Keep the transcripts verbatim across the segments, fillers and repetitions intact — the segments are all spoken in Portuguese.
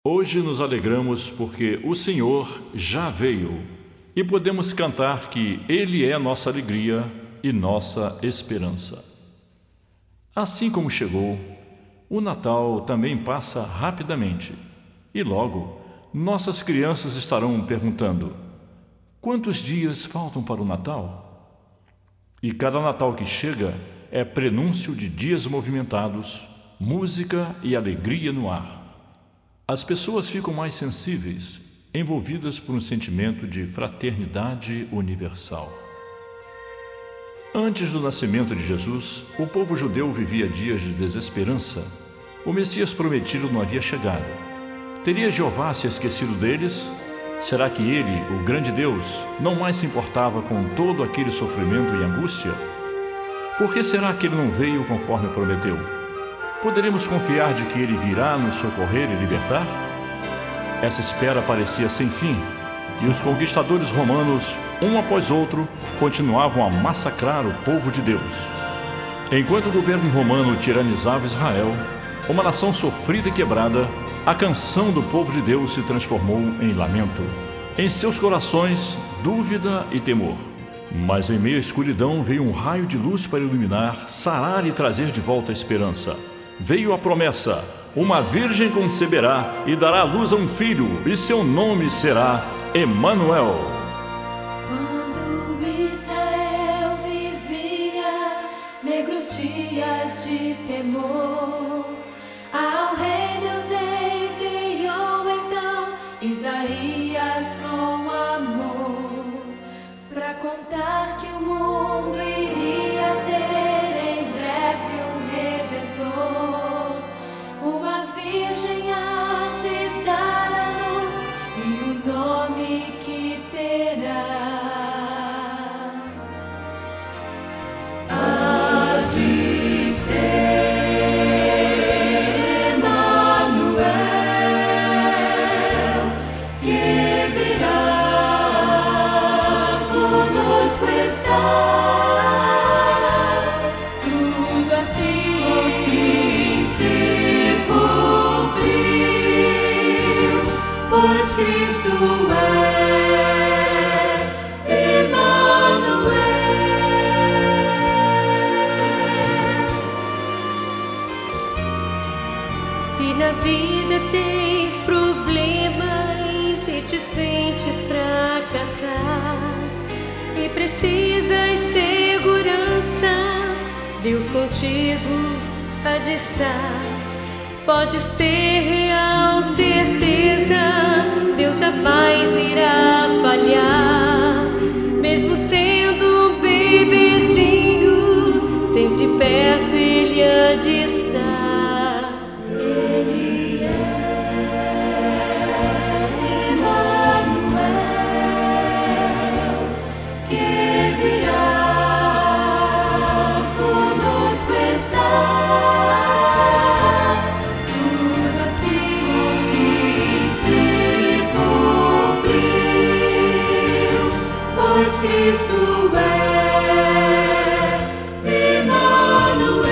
Hoje nos alegramos porque o Senhor já veio e podemos cantar que Ele é nossa alegria e nossa esperança. Assim como chegou, o Natal também passa rapidamente e logo nossas crianças estarão perguntando: quantos dias faltam para o Natal? E cada Natal que chega é prenúncio de dias movimentados, música e alegria no ar. As pessoas ficam mais sensíveis, envolvidas por um sentimento de fraternidade universal. Antes do nascimento de Jesus, o povo judeu vivia dias de desesperança. O Messias prometido não havia chegado. Teria Jeová se esquecido deles? Será que ele, o grande Deus, não mais se importava com todo aquele sofrimento e angústia? Por que será que ele não veio conforme prometeu? Poderemos confiar de que ele virá nos socorrer e libertar? Essa espera parecia sem fim, e os conquistadores romanos, um após outro, continuavam a massacrar o povo de Deus. Enquanto o governo romano tiranizava Israel, uma nação sofrida e quebrada, a canção do povo de Deus se transformou em lamento. Em seus corações, dúvida e temor. Mas em meio à escuridão veio um raio de luz para iluminar, sarar e trazer de volta a esperança. Veio a promessa: uma virgem conceberá e dará à luz a um filho, e seu nome será Emanuel. Quando Israel vivia negros dias de temor, ao rei Deus enviou então Isaías com amor, para contar que o mundo iria ter em breve um redentor. Uma virgem há de dar à luz, e o nome que terá há de ser Emanuel, que virá conosco estar. Tudo assim se cumpriu, pois Cristo é Emanuel. Se na vida tens problemas e te sentes fracassar e precisas segurança, Deus contigo há de estar. Podes ter real certeza, Deus jamais irá falhar. Mesmo sendo um bebezinho, sempre perto Ele há de estar. Ele é Emanuel, que virá conosco estar. Tudo assim se cumpriu, pois Cristo é Emanuel.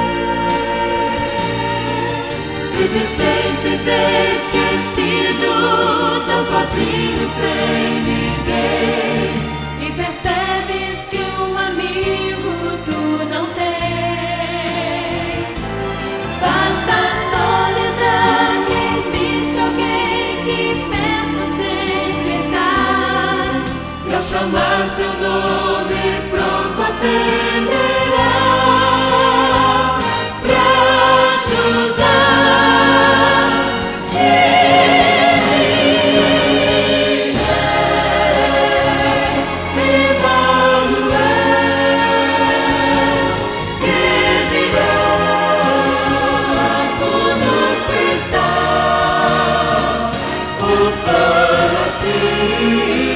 Se te sentes esquecido, tão sozinho sem ninguém, e percebes que um amigo tu não tens, basta só lembrar que existe alguém que perto sempre está, e ao chamar seu nome pronto atenderá pra ajudar. See